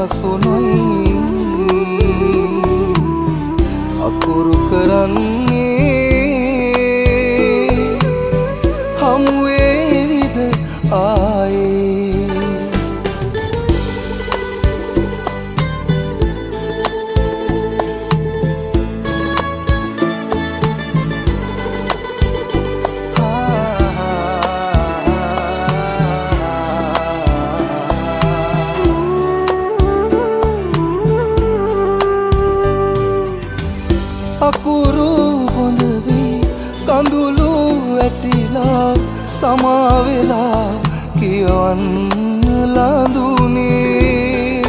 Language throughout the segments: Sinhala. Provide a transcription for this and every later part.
හසුනයි අකුරු කරන්නේ හමු වේවිද ආයේ අකුරු හොඳ වී කඳුළු වැටිලා සමාවෙලා කියවන්න ලඳුනේ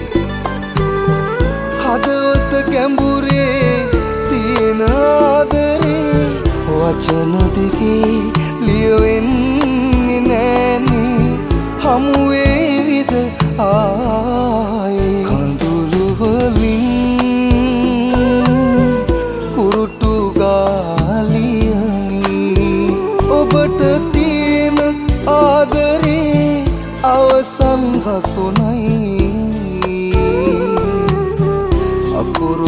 හදවත ගැඹුරේ තියෙන ආදරේ වචන දෙකේ ලියවෙන්නේ නෑනේ හමු වේවිද ආයේ කඳුළු වලින් ඔබට තියෙන ආදරේ අවසන් හසුනයි අකුරු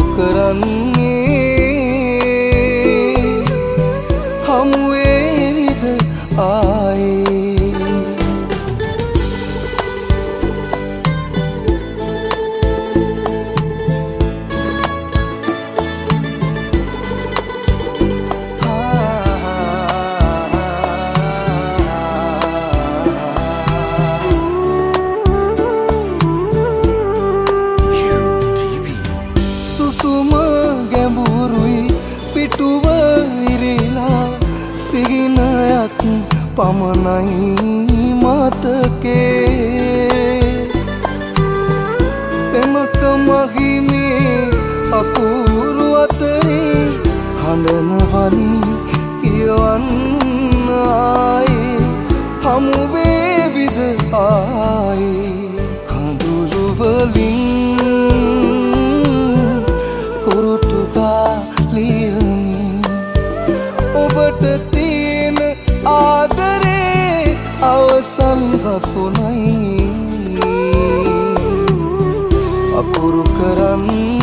කරන්නේ හමු වේවිද ආයේ සුසුම ගැඹුරුයි පිටුව ඉරිලා සිහිනයක් පමණයි මතකේ පෙමක මහිමේ අකුරු අතරේ හඬනවනි කියවන්න ආයේ හමු වේවිද ආයේ කඳුළු වලින් ඔබට තියෙන ආදරේ අවසන් හසුනයි අකුරු කරන්නේ